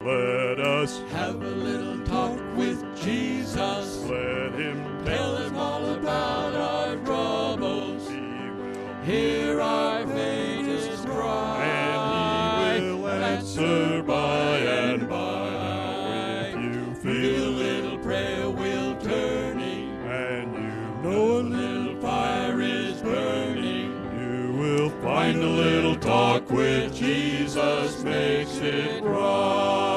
Let us have a little talk with Jesus. let him Tell him all about our troubles. He will Hear our faintest cry. and he will answer by and by. Now if you feel a little prayer will turning, and you know a little fire is burning, you will find a little talk with Jesus makes it right.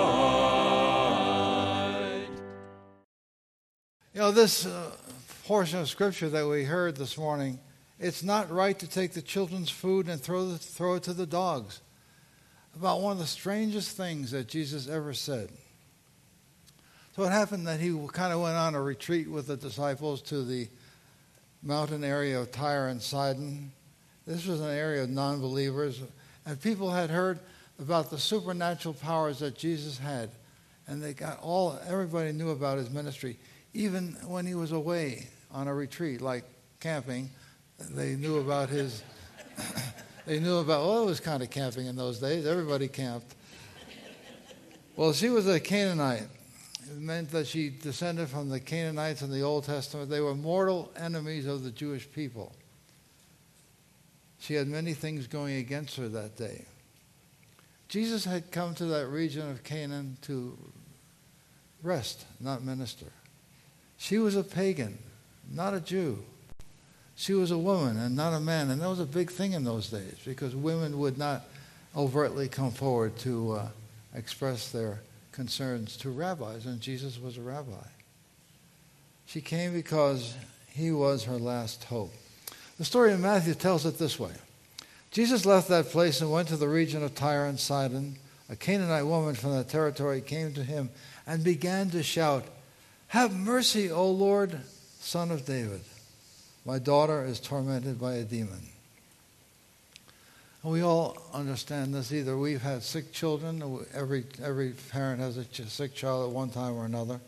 You know, this portion of Scripture that we heard this morning, it's not right to take the children's food and throw it to the dogs. About one of the strangest things that Jesus ever said. So it happened that he kind of went on a retreat with the disciples to the mountain area of Tyre and Sidon. This was an area of non-believers, and people had heard about the supernatural powers that Jesus had, and everybody knew about his ministry. Even when he was away on a retreat, like camping, they knew about his. It was kind of camping in those days. Everybody camped. Well, she was a Canaanite. It meant that she descended from the Canaanites in the Old Testament. They were mortal enemies of the Jewish people. She had many things going against her that day. Jesus had come to that region of Canaan to rest, not minister. She was a pagan, not a Jew. She was a woman and not a man. And that was a big thing in those days because women would not overtly come forward to express their concerns to rabbis, and Jesus was a rabbi. She came because he was her last hope. The story of Matthew tells it this way. Jesus left that place and went to the region of Tyre and Sidon. A Canaanite woman from that territory came to him and began to shout, "Have mercy, O Lord, Son of David. My daughter is tormented by a demon." And we all understand this. Either we've had sick children, every parent has a sick child at one time or another.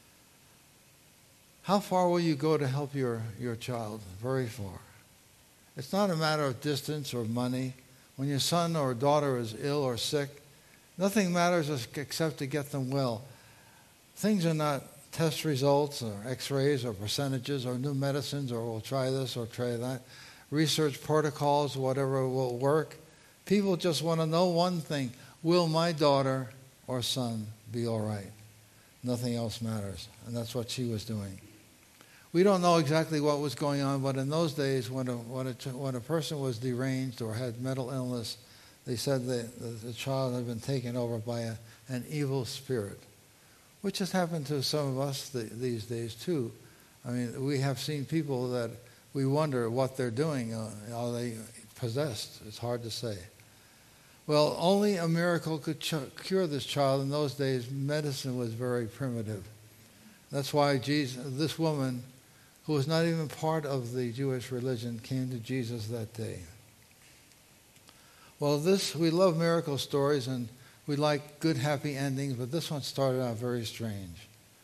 How far will you go to help your child? Very far. It's not a matter of distance or money. When your son or daughter is ill or sick, nothing matters except to get them well. Things are not test results or x-rays or percentages or new medicines or we'll try this or try that. Research protocols, whatever will work. People just want to know one thing. Will my daughter or son be all right? Nothing else matters. And that's what she was doing. We don't know exactly what was going on, but in those days when a person was deranged or had mental illness, they said the child had been taken over by an evil spirit, which has happened to some of us these days too. I mean, we have seen people that we wonder what they're doing. Are they possessed? It's hard to say. Well, only a miracle could cure this child. In those days, medicine was very primitive. That's why this woman, who was not even part of the Jewish religion, came to Jesus that day. Well, we love miracle stories and we like good, happy endings, but this one started out very strange.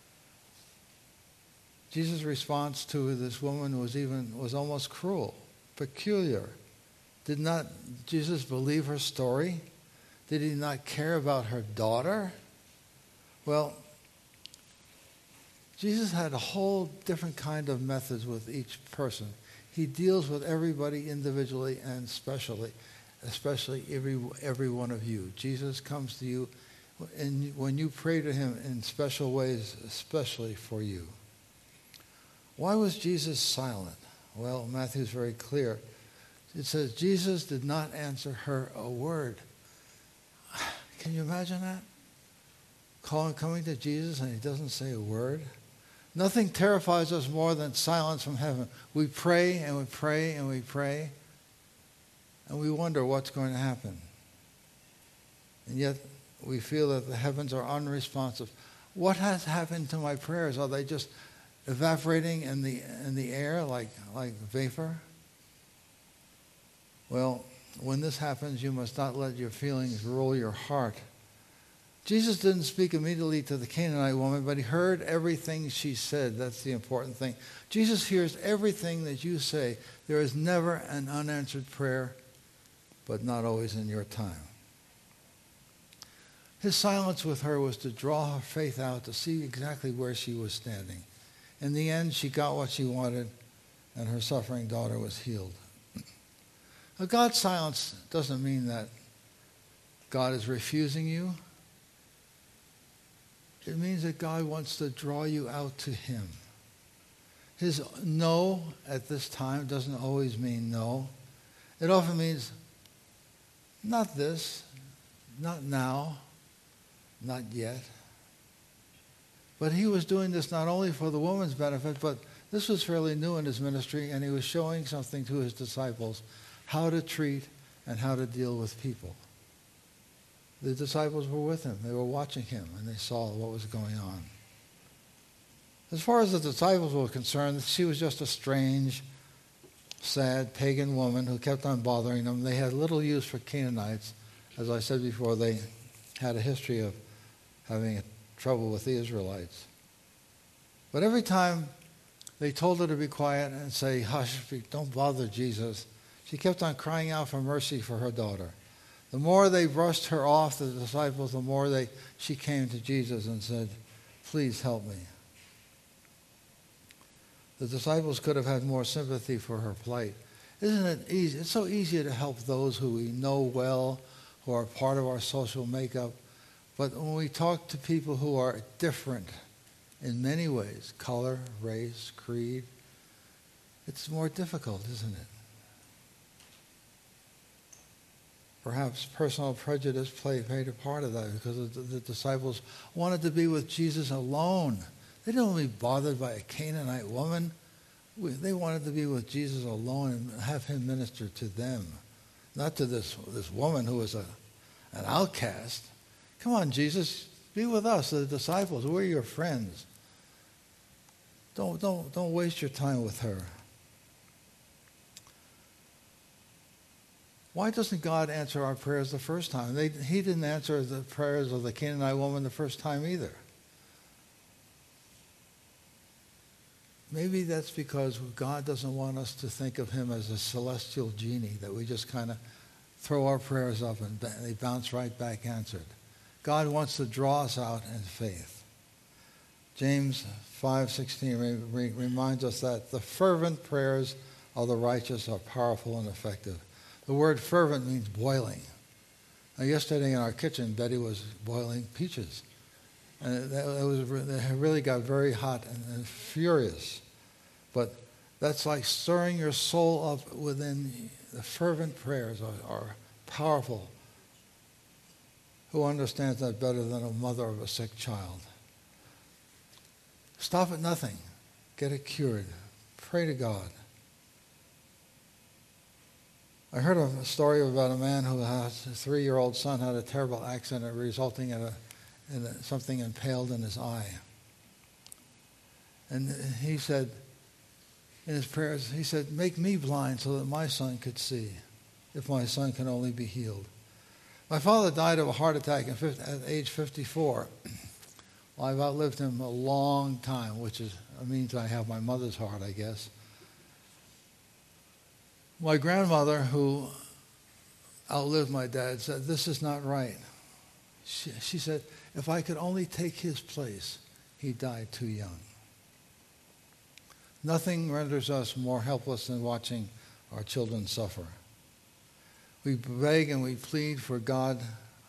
Jesus' response to this woman was almost cruel, peculiar. Did not Jesus believe her story? Did he not care about her daughter? Well, Jesus had a whole different kind of methods with each person. He deals with everybody individually and especially every one of you. Jesus comes to you and when you pray to him in special ways, especially for you. Why was Jesus silent? Well, Matthew's very clear. It says Jesus did not answer her a word. Can you imagine that? Coming to Jesus and he doesn't say a word? Nothing terrifies us more than silence from heaven. We pray and we pray and we pray, and we wonder what's going to happen. And yet we feel that the heavens are unresponsive. What has happened to my prayers? Are they just evaporating in the air like vapor? Well, when this happens, you must not let your feelings rule your heart. Jesus didn't speak immediately to the Canaanite woman, but he heard everything she said. That's the important thing. Jesus hears everything that you say. There is never an unanswered prayer, but not always in your time. His silence with her was to draw her faith out to see exactly where she was standing. In the end, she got what she wanted, and her suffering daughter was healed. Now, God's silence doesn't mean that God is refusing you. It means that God wants to draw you out to him. His no at this time doesn't always mean no. It often means not this, not now, not yet. But he was doing this not only for the woman's benefit, but this was fairly new in his ministry, and he was showing something to his disciples, how to treat and how to deal with people. The disciples were with him. They were watching him, and they saw what was going on. As far as the disciples were concerned, she was just a strange, sad, pagan woman who kept on bothering them. They had little use for Canaanites. As I said before, they had a history of having trouble with the Israelites. But every time they told her to be quiet and say, hush, don't bother Jesus, she kept on crying out for mercy for her daughter. The more they brushed her off, the disciples, the more she came to Jesus and said, please help me. The disciples could have had more sympathy for her plight. Isn't it easy? It's so easy to help those who we know well, who are part of our social makeup. But when we talk to people who are different in many ways, color, race, creed, it's more difficult, isn't it? Perhaps personal prejudice played a part of that because the disciples wanted to be with Jesus alone. They didn't want to be bothered by a Canaanite woman. They wanted to be with Jesus alone and have him minister to them, not to this woman who was an outcast. Come on, Jesus, be with us, the disciples. We're your friends. Don't waste your time with her. Why doesn't God answer our prayers the first time? He didn't answer the prayers of the Canaanite woman the first time either. Maybe that's because God doesn't want us to think of him as a celestial genie, that we just kind of throw our prayers up and they bounce right back answered. God wants to draw us out in faith. James 5:16 reminds us that the fervent prayers of the righteous are powerful and effective. The word fervent means boiling. Now, yesterday in our kitchen, Betty was boiling peaches. And it really got very hot and furious. But that's like stirring your soul up within. The fervent prayers are powerful. Who understands that better than a mother of a sick child? Stop at nothing. Get it cured. Pray to God. I heard a story about a man who has a 3-year-old son had a terrible accident resulting in something impaled in his eye. And he said, in his prayers, he said, make me blind so that my son could see, if my son can only be healed. My father died of a heart attack at age 54. Well, I've outlived him a long time, which means I have my mother's heart, I guess. My grandmother, who outlived my dad, said, this is not right. She said, if I could only take his place, he died too young. Nothing renders us more helpless than watching our children suffer. We beg and we plead for God.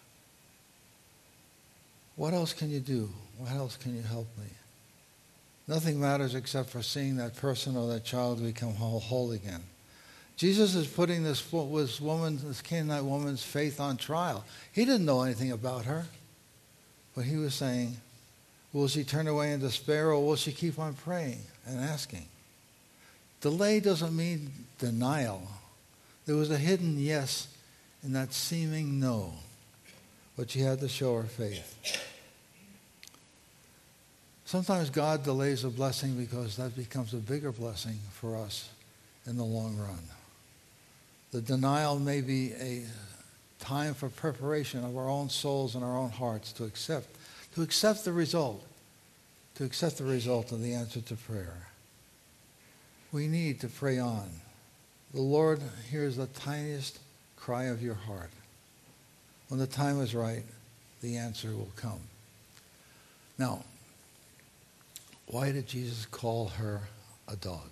What else can you do? What else can you help me? Nothing matters except for seeing that person or that child become whole again. Jesus is putting this Canaanite woman's faith on trial. He didn't know anything about her. But he was saying, will she turn away in despair or will she keep on praying and asking? Delay doesn't mean denial. There was a hidden yes in that seeming no. But she had to show her faith. Sometimes God delays a blessing because that becomes a bigger blessing for us in the long run. The denial may be a time for preparation of our own souls and our own hearts to accept the result of the answer to prayer. We need to pray on. The Lord hears the tiniest cry of your heart. When the time is right, the answer will come. Now, why did Jesus call her a dog?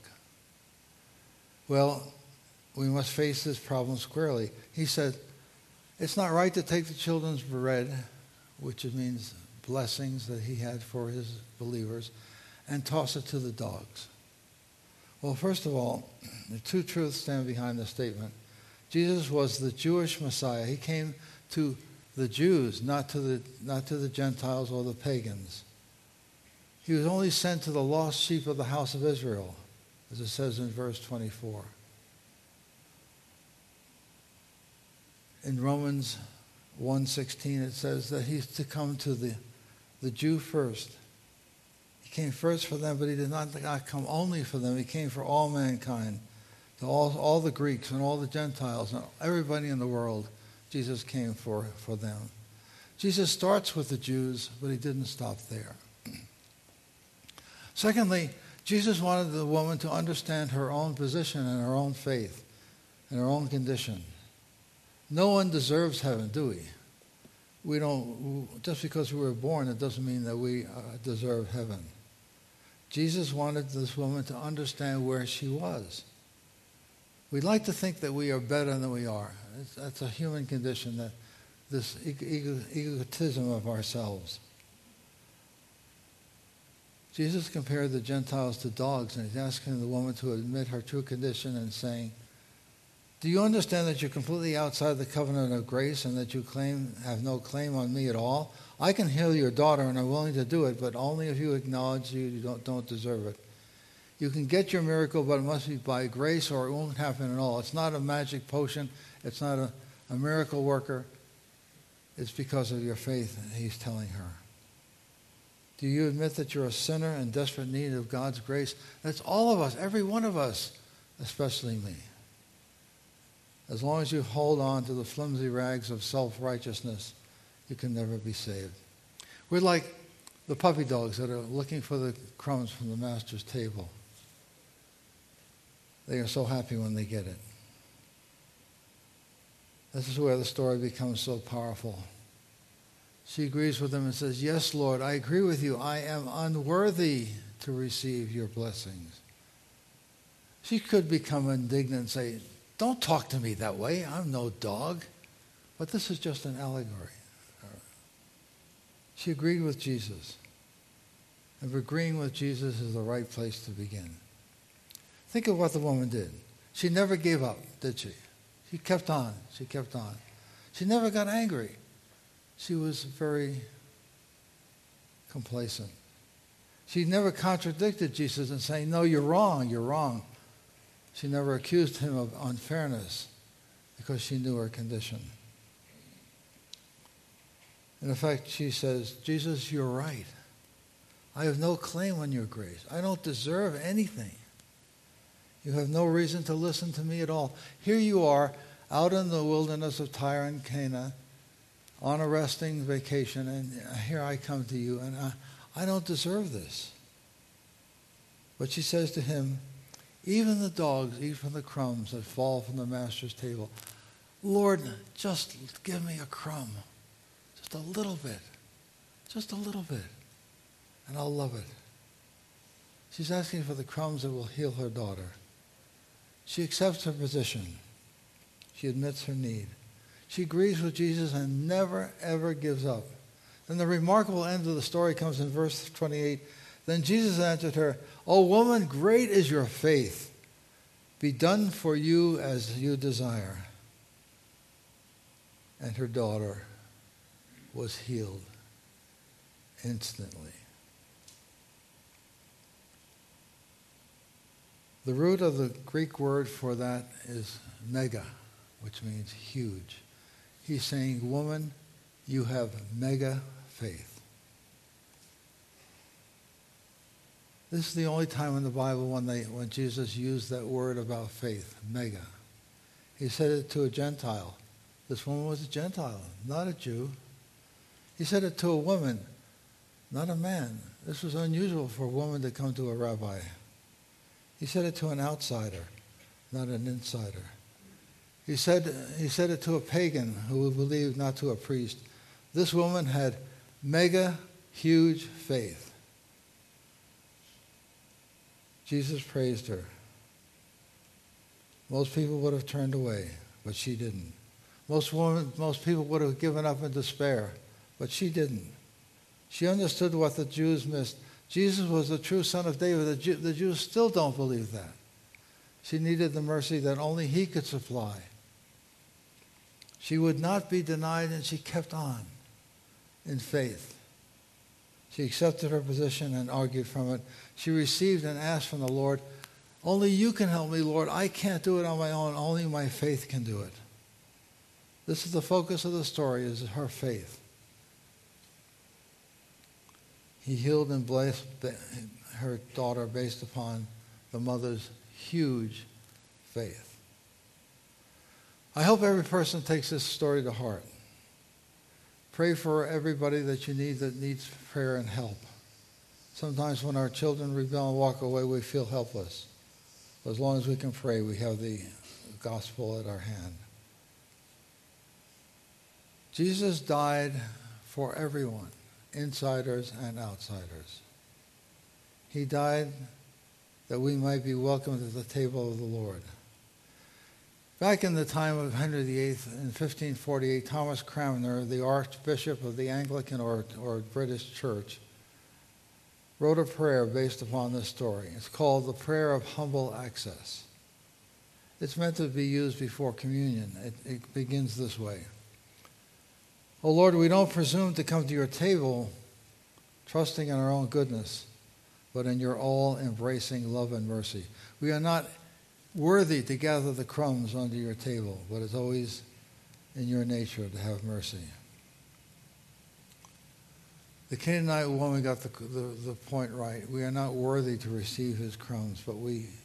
Well, we must face this problem squarely. He said, it's not right to take the children's bread, which means blessings that he had for his believers, and toss it to the dogs. Well, first of all, the two truths stand behind the statement. Jesus was the Jewish Messiah. He came to the Jews, not to the Gentiles or the pagans. He was only sent to the lost sheep of the house of Israel, as it says in verse 24. In Romans 1:16 it says that he's to come to the Jew first. He came first for them, but he did not come only for them. He came for all mankind, to all the Greeks and all the Gentiles and everybody in the world. Jesus came for them. Jesus starts with the Jews, but he didn't stop there. Secondly, Jesus wanted the woman to understand her own position and her own faith and her own condition. No one deserves heaven, do we? We don't. Just because we were born, it doesn't mean that we deserve heaven. Jesus wanted this woman to understand where she was. We'd like to think that we are better than we are. That's a human condition, that this egotism of ourselves. Jesus compared the Gentiles to dogs, and he's asking the woman to admit her true condition and saying, do you understand that you're completely outside the covenant of grace and that you have no claim on me at all? I can heal your daughter, and I'm willing to do it, but only if you acknowledge you don't deserve it. You can get your miracle, but it must be by grace or it won't happen at all. It's not a magic potion. It's not a miracle worker. It's because of your faith, he's telling her. Do you admit that you're a sinner in desperate need of God's grace? That's all of us, every one of us, especially me. As long as you hold on to the flimsy rags of self-righteousness, you can never be saved. We're like the puppy dogs that are looking for the crumbs from the master's table. They are so happy when they get it. This is where the story becomes so powerful. She agrees with him and says, yes, Lord, I agree with you. I am unworthy to receive your blessings. She could become indignant and say, don't talk to me that way. I'm no dog. But this is just an allegory. She agreed with Jesus. And agreeing with Jesus is the right place to begin. Think of what the woman did. She never gave up, did she? She kept on. She kept on. She never got angry. She was very complacent. She never contradicted Jesus and saying, no, you're wrong, you're wrong. She never accused him of unfairness because she knew her condition. In effect, she says, Jesus, you're right. I have no claim on your grace. I don't deserve anything. You have no reason to listen to me at all. Here you are, out in the wilderness of Tyre and Canaan, on a resting vacation, and here I come to you, and I don't deserve this. But she says to him, even the dogs eat from the crumbs that fall from the master's table. Lord, just give me a crumb, just a little bit, and I'll love it. She's asking for the crumbs that will heal her daughter. She accepts her position. She admits her need. She agrees with Jesus and never, ever gives up. Then the remarkable end of the story comes in verse 28. Then Jesus answered her, O woman, great is your faith. Be done for you as you desire. And her daughter was healed instantly. The root of the Greek word for that is mega, which means huge. He's saying, woman, you have mega faith. This is the only time in the Bible when Jesus used that word about faith, mega. He said it to a Gentile. This woman was a Gentile, not a Jew. He said it to a woman, not a man. This was unusual for a woman to come to a rabbi. He said it to an outsider, not an insider. He said it to a pagan who believed, not to a priest, This woman had mega huge faith. Jesus praised her. Most people would have turned away, but she didn't. Most people would have given up in despair, but she didn't. She understood what the Jews missed. Jesus was the true son of David. The Jews still don't believe that. She needed the mercy that only he could supply. She would not be denied, and she kept on in faith. She accepted her position and argued from it. She received and asked from the Lord, only you can help me, Lord. I can't do it on my own. Only my faith can do it. This is the focus of the story, is her faith. He healed and blessed her daughter based upon the mother's huge faith. I hope every person takes this story to heart. Pray for everybody that you need that needs prayer and help. Sometimes when our children rebel and walk away, we feel helpless. But as long as we can pray, we have the gospel at our hand. Jesus died for everyone, insiders and outsiders. He died that we might be welcomed at the table of the Lord. Back in the time of Henry VIII, in 1548, Thomas Cranmer, the Archbishop of the Anglican or British Church, wrote a prayer based upon this story. It's called the Prayer of Humble Access. It's meant to be used before communion. It begins this way. O Lord, we don't presume to come to your table trusting in our own goodness, but in your all-embracing love and mercy. We are not worthy to gather the crumbs under your table, but it's always in your nature to have mercy. The Canaanite woman got the point right. We are not worthy to receive his crumbs, but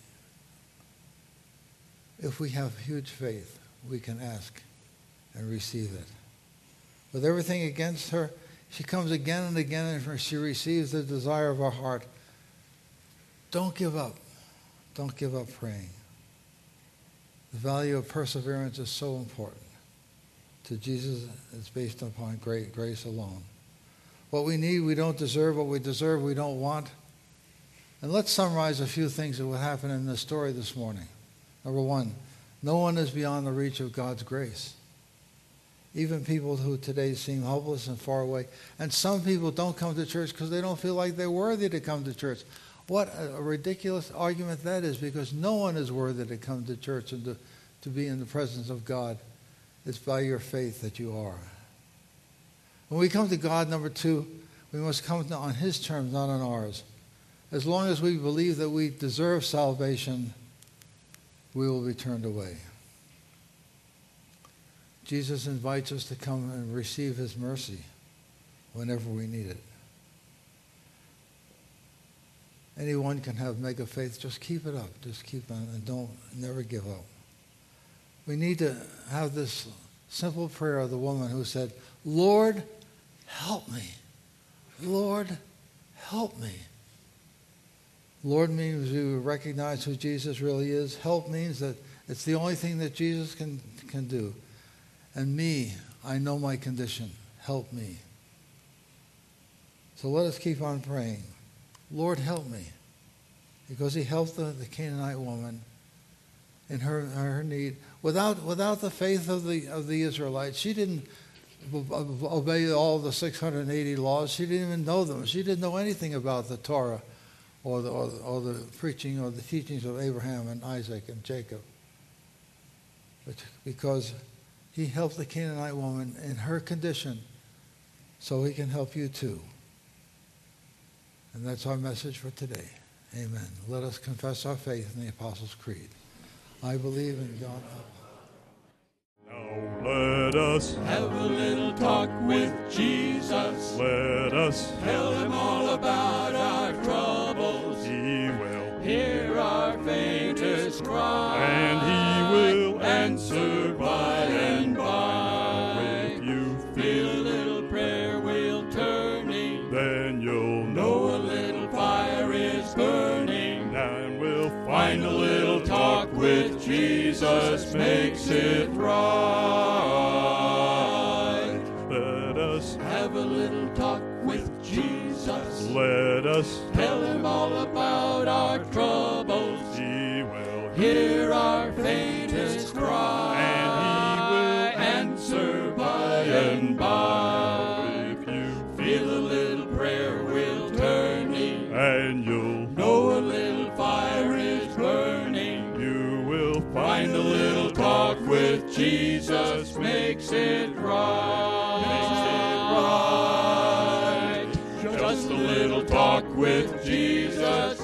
if we have huge faith, we can ask and receive it. With everything against her, she comes again and again, and she receives the desire of our heart. Don't give up. Don't give up praying. The value of perseverance is so important. To Jesus, it's based upon great grace alone. What we need, we don't deserve. What we deserve, we don't want. And let's summarize a few things that will happen in this story this morning. Number one, no one is beyond the reach of God's grace. Even people who today seem hopeless and far away. And some people don't come to church because they don't feel like they're worthy to come to church. What a ridiculous argument that is, because no one is worthy to come to church and to be in the presence of God. It's by your faith that you are. When we come to God, number two, we must come on his terms, not on ours. As long as we believe that we deserve salvation, we will be turned away. Jesus invites us to come and receive his mercy whenever we need it. Anyone can have mega faith. Just keep it up. Just keep on and never give up. We need to have this simple prayer of the woman who said, Lord, help me. Lord, help me. Lord means we recognize who Jesus really is. Help means that it's the only thing that Jesus can do. And me, I know my condition. Help me. So let us keep on praying. Lord, help me. Because he helped the Canaanite woman in her need. Without the faith of the Israelites, she didn't obey all the 680 laws. She didn't even know them. She didn't know anything about the Torah or the preaching or the teachings of Abraham and Isaac and Jacob. But because he helped the Canaanite woman in her condition, so he can help you too. And that's our message for today. Amen. Let us confess our faith in the Apostles' Creed. I believe in God. Now let us Have a little talk with Jesus. let us Tell him all about our troubles. he will Hear our faintest cry. and he will answer by and by. if you Feel a little prayer wheel turning. then you'll Know a little fire is burning. and we'll Find a little talk with Jesus makes it right. let us Let us tell him all about our troubles. He will Hear our faintest cry, and answer by and by. if you Feel a little prayer will turning, and you'll know a little fire is burning. you will Find a little talk with Jesus makes it right. Makes it right. Just a little talk with Jesus